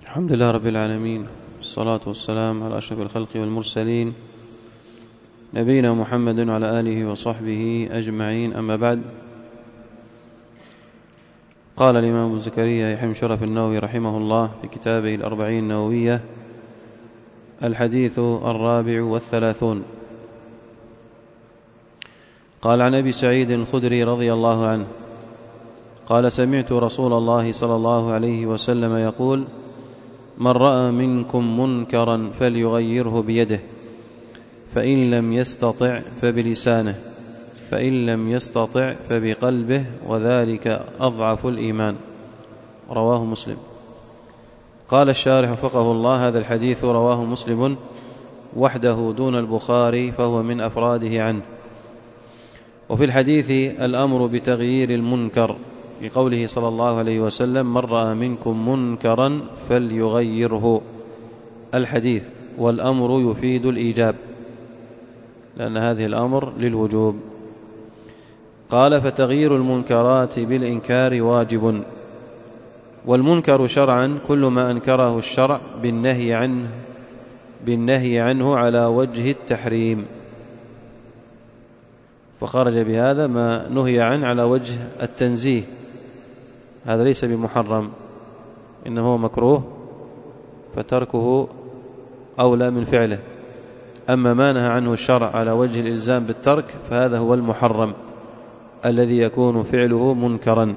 الحمد لله رب العالمين، والصلاة والسلام على أشرف الخلق والمرسلين نبينا محمد وعلى آله وصحبه أجمعين. أما بعد، قال الإمام أبو زكريا يحيى بن شرف النووي رحمه الله في كتابه الأربعين النووية: الحديث 34. قال عن أبي سعيد الخدري رضي الله عنه قال: سمعت رسول الله صلى الله عليه وسلم يقول: من رأى منكم منكرا فليغيره بيده، فإن لم يستطع فبلسانه، فإن لم يستطع فبقلبه، وذلك أضعف الإيمان. رواه مسلم. قال الشارح وفقه الله: هذا الحديث رواه مسلم وحده دون البخاري، فهو من أفراده عنه. وفي الحديث الأمر بتغيير المنكر، لقوله صلى الله عليه وسلم: من رأى منكم منكرا فليغيره. الحديث والأمر يفيد الإيجاب، لأن هذه الأمر للوجوب. قال: فتغيير المنكرات بالإنكار واجب. والمنكر شرعا كل ما أنكره الشرع بالنهي عنه على وجه التحريم، فخرج بهذا ما نهي عنه على وجه التنزيه، هذا ليس بمحرم، إنه هو مكروه، فتركه أولى من فعله. أما ما نهى عنه الشرع على وجه الإلزام بالترك فهذا هو المحرم الذي يكون فعله منكرا.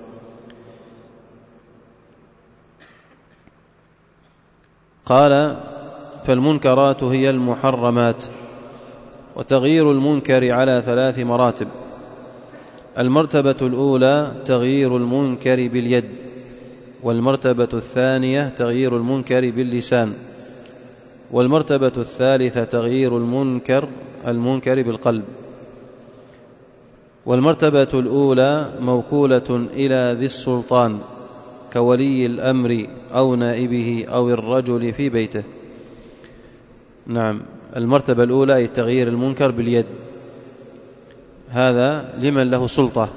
قال: فالمنكرات هي المحرمات. وتغيير المنكر على 3 مراتب. المرتبة الأولى تغيير المنكر باليد، والمرتبة الثانية تغيير المنكر باللسان، والمرتبة الثالثة تغيير المنكر بالقلب. والمرتبة الأولى موكولة إلى ذي السلطان كولي الأمر أو نائبه أو الرجل في بيته. نعم، المرتبة الأولى أي تغيير المنكر باليد، هذا لمن له سلطة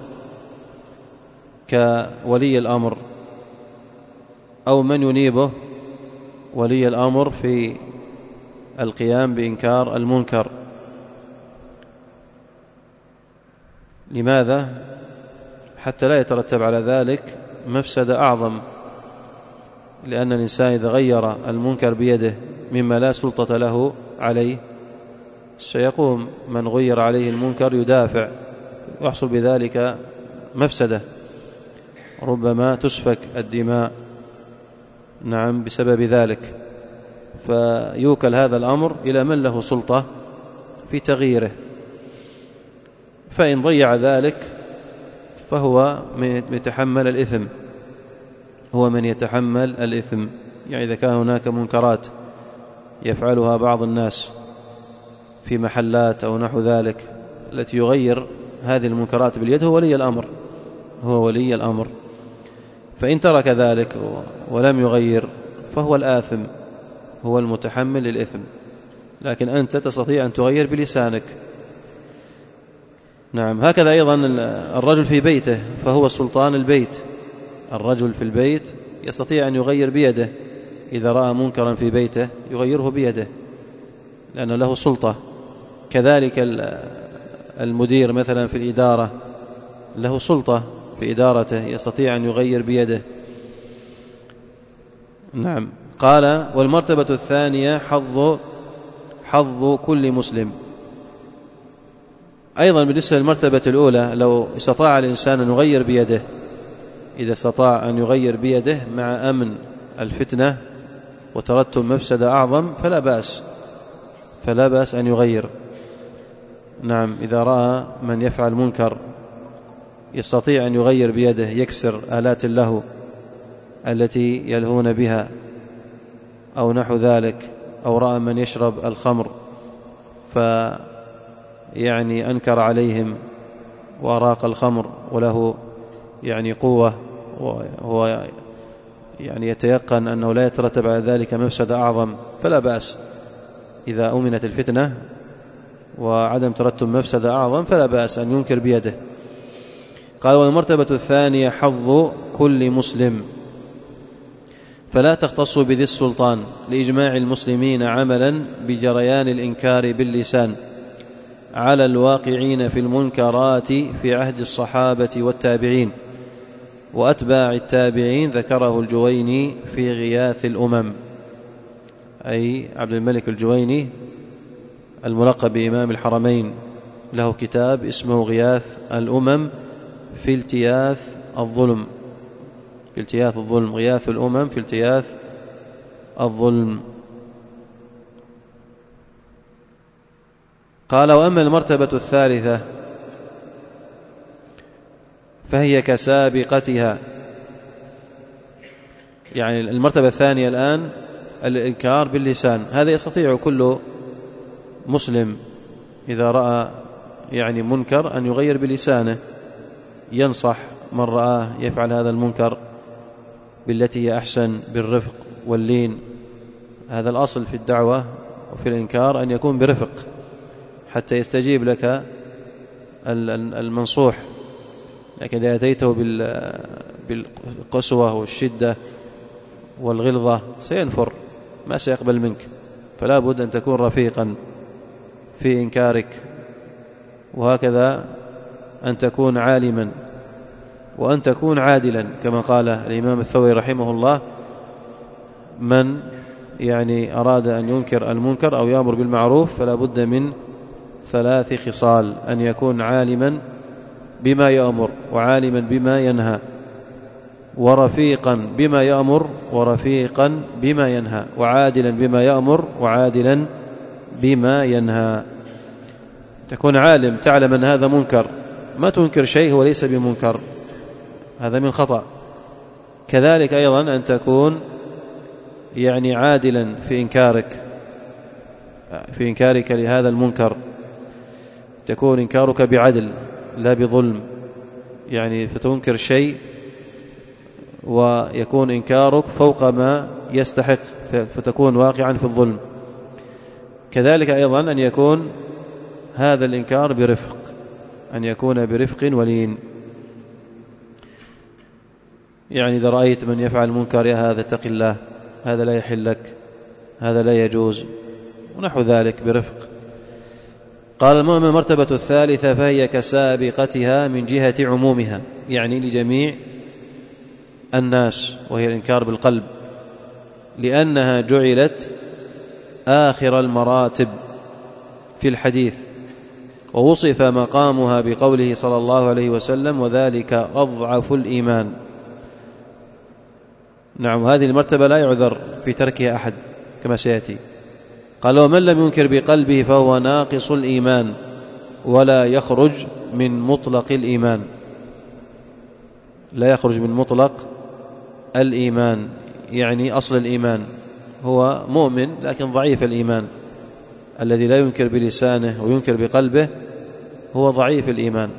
كولي الأمر أو من ينيبه ولي الأمر في القيام بإنكار المنكر. لماذا؟ حتى لا يترتب على ذلك مفسدة أعظم، لأن الإنسان إذا غير المنكر بيده مما لا سلطة له عليه سيقوم من غير عليه المنكر يدافع، ويحصل بذلك مفسدة، ربما تسفك الدماء نعم بسبب ذلك. فيوكل هذا الأمر إلى من له سلطة في تغييره، فإن ضيع ذلك فهو من يتحمل الإثم، هو من يتحمل الإثم. يعني إذا كان هناك منكرات يفعلها بعض الناس في محلات أو نحو ذلك التي يغير هذه المنكرات باليد، هو ولي الأمر. فإن ترك ذلك ولم يغير فهو الآثم، هو المتحمل الإثم. لكن أنت تستطيع أن تغير بلسانك. نعم، هكذا أيضا الرجل في بيته فهو سلطان البيت. الرجل في البيت يستطيع أن يغير بيده، إذا رأى منكرا في بيته يغيره بيده لأنه له سلطة. كذلك المدير مثلا في الإدارة له سلطة في إدارته، يستطيع أن يغير بيده. نعم. قال: والمرتبة الثانية حظ كل مسلم. أيضا بالنسبة للمرتبة الأولى، لو استطاع الإنسان أن يغير بيده، إذا استطاع أن يغير بيده مع أمن الفتنة وترتب مفسدة أعظم فلا بأس أن يغير. نعم، إذا رأى من يفعل منكر يستطيع أن يغير بيده، يكسر آلات اللهو التي يلهون بها أو نحو ذلك، أو رأى من يشرب الخمر فيعني أنكر عليهم وأراق الخمر وله يعني قوة، وهو يعني يتيقن أنه لا يترتب على ذلك مفسدة أعظم، فلا بأس. إذا أمنت الفتنة وعدم ترتب مفسدة أعظم فلا بأس أن ينكر بيده. قال: والمرتبة الثانية حظ كل مسلم. فلا تختص بذي السلطان لإجماع المسلمين عملا بجريان الإنكار باللسان على الواقعين في المنكرات في عهد الصحابة والتابعين وأتباع التابعين. ذكره الجويني في غياث الأمم، أي عبد الملك الجويني الملقب بإمام الحرمين، له كتاب اسمه غياث الأمم في التياث الظلم، في التياث الظلم، غياث الأمم في التياث الظلم. قال: وأما المرتبة الثالثة فهي كسابقتها. يعني المرتبة الثانية الآن الإنكار باللسان، هذا يستطيع كل مسلم إذا رأى يعني منكر أن يغير بلسانه، ينصح من رآه يفعل هذا المنكر بالتي هي أحسن، بالرفق واللين. هذا الأصل في الدعوة وفي الإنكار أن يكون برفق حتى يستجيب لك المنصوح، لكن إذا أتيته بالقسوة والشدة والغلظة سينفر، ما سيقبل منك. فلا بد أن تكون رفيقا في إنكارك، وهكذا أن تكون عالما، وأن تكون عادلا كما قال الإمام الثوري رحمه الله: من يعني أراد أن ينكر المنكر أو يأمر بالمعروف فلا بد من 3 خصال: أن يكون عالما بما يأمر، وعالما بما ينهى، ورفيقا بما يأمر، ورفيقا بما ينهى، وعادلا بما يأمر، وعادلا بما ينهى. تكون عالم، تعلم أن هذا منكر، ما تنكر شيء هو ليس بمنكر، هذا من خطأ. كذلك أيضا أن تكون يعني عادلا في إنكارك لهذا المنكر، تكون إنكارك بعدل لا بظلم، يعني فتنكر شيء ويكون إنكارك فوق ما يستحق فتكون واقعا في الظلم. كذلك أيضا أن يكون هذا الإنكار برفق، أن يكون برفق ولين. يعني إذا رأيت من يفعل منكر: يا هذا اتق الله، هذا لا يحل لك، هذا لا يجوز، ونحو ذلك، برفق. قال: المرتبة الثالثة فهي كسابقتها من جهة عمومها، يعني لجميع الناس، وهي الإنكار بالقلب، لأنها جعلت آخر المراتب في الحديث، ووصف مقامها بقوله صلى الله عليه وسلم: وذلك أضعف الإيمان. نعم، هذه المرتبة لا يعذر في تركها أحد كما سيأتي. قال: ومن لم ينكر بقلبه فهو ناقص الإيمان ولا يخرج من مطلق الإيمان. لا يخرج من مطلق الإيمان، يعني أصل الإيمان، هو مؤمن لكن ضعيف الإيمان. الذي لا ينكر بلسانه وينكر بقلبه هو ضعيف الإيمان،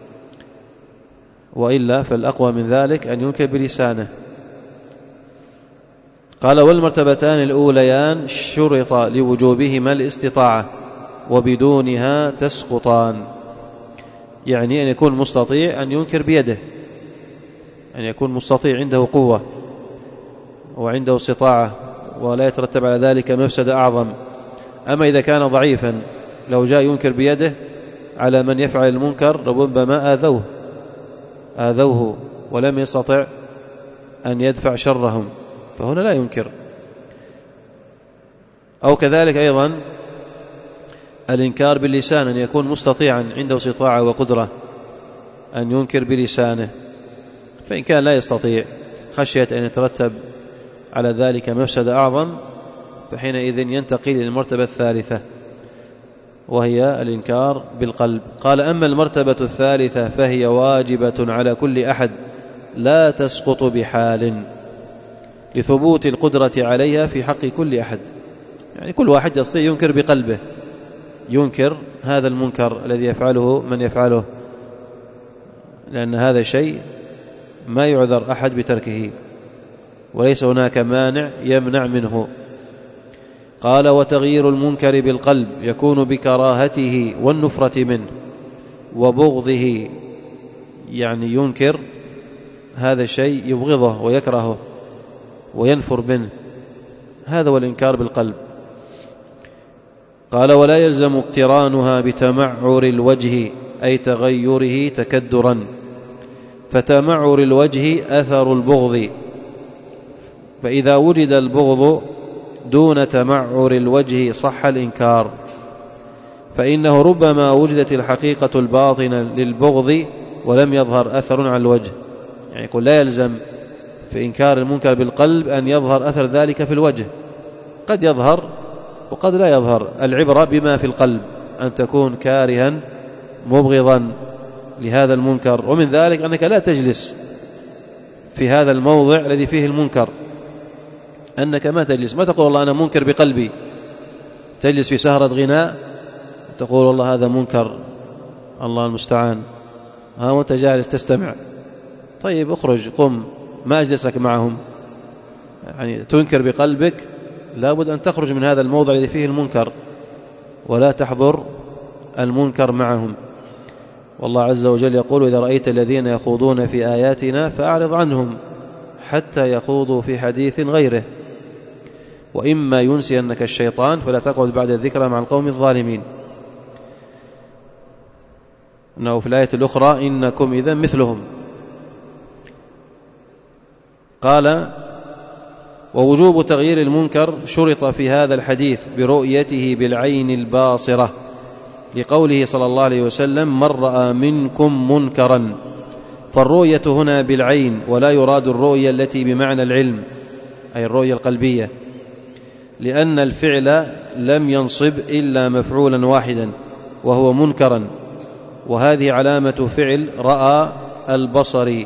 وإلا فالأقوى من ذلك أن ينكر بلسانه. قال: والمرتبتان الأوليان شرط لوجوبهما الاستطاعة، وبدونها تسقطان. يعني أن يكون مستطيع أن ينكر بيده، أن يكون مستطيع عنده قوة وعنده استطاعة ولا يترتب على ذلك مفسدة أعظم. أما إذا كان ضعيفا لو جاء ينكر بيده على من يفعل المنكر ربما آذوه ولم يستطع أن يدفع شرهم، فهنا لا ينكر. أو كذلك أيضا الإنكار باللسان، أن يكون مستطيعا عنده استطاعة وقدرة أن ينكر بلسانه، فإن كان لا يستطيع خشية أن يترتب على ذلك مفسدة أعظم فحينئذ ينتقل إلى المرتبة الثالثة وهي الإنكار بالقلب. قال: أما المرتبة الثالثة فهي واجبة على كل أحد لا تسقط بحال، لثبوت القدرة عليها في حق كل أحد. يعني كل واحد يستطيع ينكر بقلبه، ينكر هذا المنكر الذي يفعله من يفعله، لأن هذا شيء ما يعذر أحد بتركه، وليس هناك مانع يمنع منه. قال: وتغيير المنكر بالقلب يكون بكراهته والنفرة منه وبغضه، يعني ينكر هذا الشيء، يبغضه ويكرهه، وينفر منه. هذا هو الإنكار بالقلب. قال ولا يلزم اقترانها بتمعر الوجه أي تغيره تكدرا، فتمعر الوجه أثر البغض، فإذا وجد البغض دون تمعر الوجه صح الإنكار، فإنه ربما وجدت الحقيقة الباطنة للبغض ولم يظهر أثر على الوجه. يعني يقول لا يلزم في إنكار المنكر بالقلب أن يظهر أثر ذلك في الوجه، قد يظهر وقد لا يظهر. العبرة بما في القلب، أن تكون كارها مبغضا لهذا المنكر، ومن ذلك أنك لا تجلس في هذا الموضع الذي فيه المنكر، أنك ما تجلس، ما تقول الله أنا منكر بقلبي، تجلس في سهرة غناء تقول والله هذا منكر الله المستعان، ها وأنت جالس تستمع. طيب اخرج قم، ما أجلسك معهم. يعني تنكر بقلبك، لابد أن تخرج من هذا الموضع الذي فيه المنكر ولا تحضر المنكر معهم. والله عز وجل يقول إذا رأيت الذين يخوضون في آياتنا فأعرض عنهم حتى يخوضوا في حديث غيره، وإما ينسينك الشيطان فلا تقعد بعد الذكرى مع القوم الظالمين. إنه في الآية الأخرى إنكم إذا مثلهم. قال ووجوب تغيير المنكر شرط في هذا الحديث برؤيته بالعين الباصرة، لقوله صلى الله عليه وسلم من رأى منكم منكرا، فالرؤية هنا بالعين ولا يراد الرؤية التي بمعنى العلم أي الرؤية القلبية، لأن الفعل لم ينصب إلا مفعولا واحدا وهو منكرا، وهذه علامة فعل رأى البصري،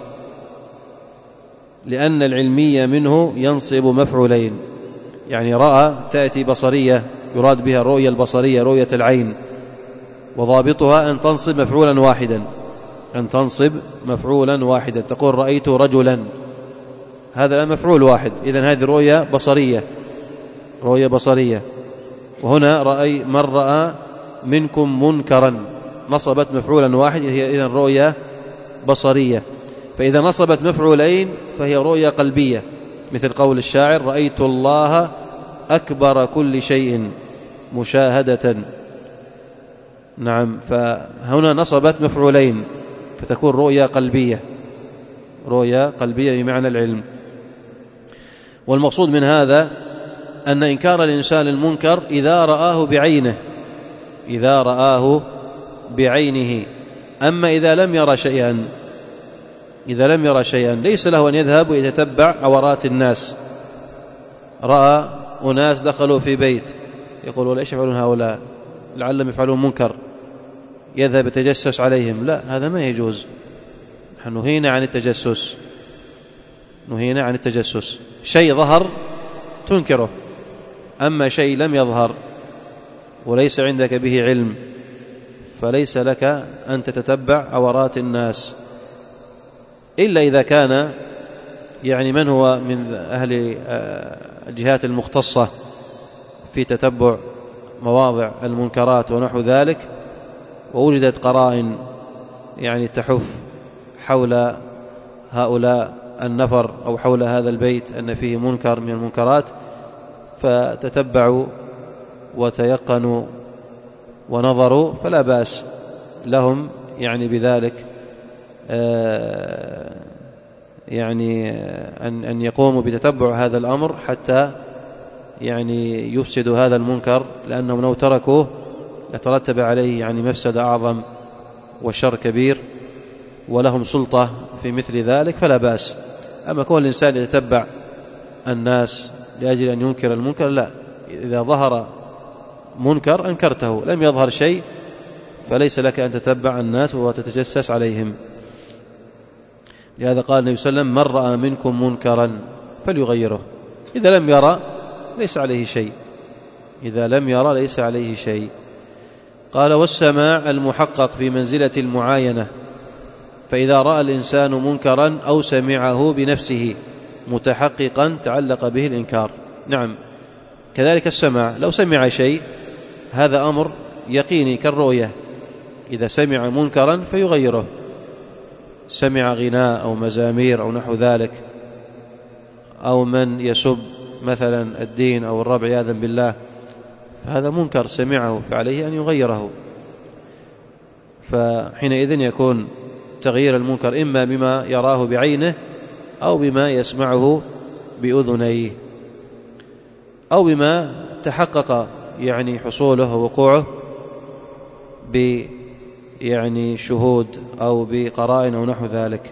لأن العلمية منه ينصب مفعولين. يعني رأى تأتي بصرية يراد بها الرؤية البصرية رؤية العين، وضابطها أن تنصب مفعولا واحدا، أن تنصب مفعولا واحدا، تقول رأيت رجلا، هذا مفعول واحد، إذن هذه رؤية بصرية، رؤية بصرية. وهنا رأي من رأى منكم منكرا نصبت مفعولا واحد، هي إذن رؤية بصرية. فإذا نصبت مفعولين فهي رؤية قلبية، مثل قول الشاعر رأيت الله أكبر كل شيء مشاهدة. نعم، فهنا نصبت مفعولين فتكون رؤية قلبية، رؤية قلبية بمعنى العلم. والمقصود من هذا أن إنكار الإنسان المنكر إذا رآه بعينه، إذا رآه بعينه. أما إذا لم يرى شيئا، إذا لم يرى شيئا ليس له أن يذهب ويتتبع عورات الناس. رأى أناس دخلوا في بيت يقول ليش يفعلون هؤلاء، لعلهم يفعلون منكر، يذهب يتجسس عليهم، لا، هذا ما يجوز. نحن نهينا عن التجسس، نهينا عن التجسس. شيء ظهر تنكره، أما شيء لم يظهر وليس عندك به علم فليس لك أن تتتبع عورات الناس، إلا إذا كان يعني من هو من أهل الجهات المختصة في تتبع مواضع المنكرات ونحو ذلك، ووجدت قرائن يعني تحف حول هؤلاء النفر أو حول هذا البيت أن فيه منكر من المنكرات، فتتبعوا وتيقنوا ونظروا، فلا بأس لهم يعني بذلك، يعني أن يقوموا بتتبع هذا الأمر حتى يعني يفسدوا هذا المنكر، لأنهم لو تركوه يترتب عليه يعني مفسدة أعظم والشر كبير، ولهم سلطة في مثل ذلك، فلا بأس. أما كون الإنسان يتتبع الناس لأجل أن ينكر المنكر، لا، إذا ظهر منكر أنكرته، لم يظهر شيء فليس لك أن تتبع الناس وتتجسس عليهم. لهذا قال النبي صلى الله عليه وسلم من رأى منكم منكرا فليغيره، إذا لم يرى ليس عليه شيء، إذا لم يرى ليس عليه شيء. قال والسماع المحقق في منزلة المعاينة، فإذا رأى الإنسان منكرا أو سمعه بنفسه متحققا تعلق به الإنكار. نعم، كذلك السماع، لو سمع شيء هذا أمر يقيني كالرؤية، إذا سمع منكرا فيغيره، سمع غناء أو مزامير أو نحو ذلك أو من يسب مثلا الدين أو الرب عياذا بالله، فهذا منكر سمعه، فعليه أن يغيره. فحينئذ يكون تغيير المنكر إما بما يراه بعينه أو بما يسمعه بأذنيه أو بما تحقق يعني حصوله ووقوعه يعني شهود أو بقرائن أو نحو ذلك.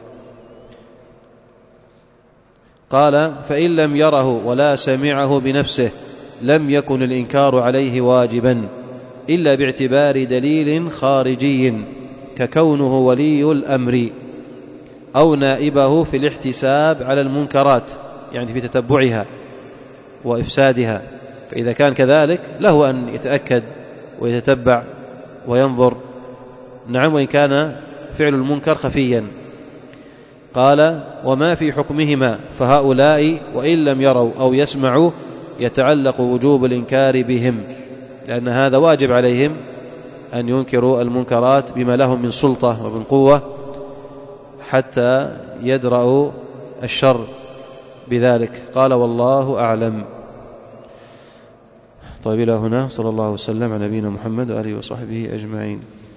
قال: فإن لم يره ولا سمعه بنفسه لم يكن الإنكار عليه واجبا إلا باعتبار دليل خارجي ككونه ولي الأمر أو نائبه في الاحتساب على المنكرات، يعني في تتبعها وإفسادها، فإذا كان كذلك له أن يتأكد ويتتبع وينظر، نعم، وإن كان فعل المنكر خفيا. قال: وما في حكمهما فهؤلاء وإن لم يروا أو يسمعوا يتعلق وجوب الإنكار بهم، لأن هذا واجب عليهم أن ينكروا المنكرات بما لهم من سلطة ومن قوة حتى يدرأوا الشر بذلك. قال: والله أعلم. طيب، إلى هنا، صلى الله وسلم على نبينا محمد وآله وصحبه أجمعين.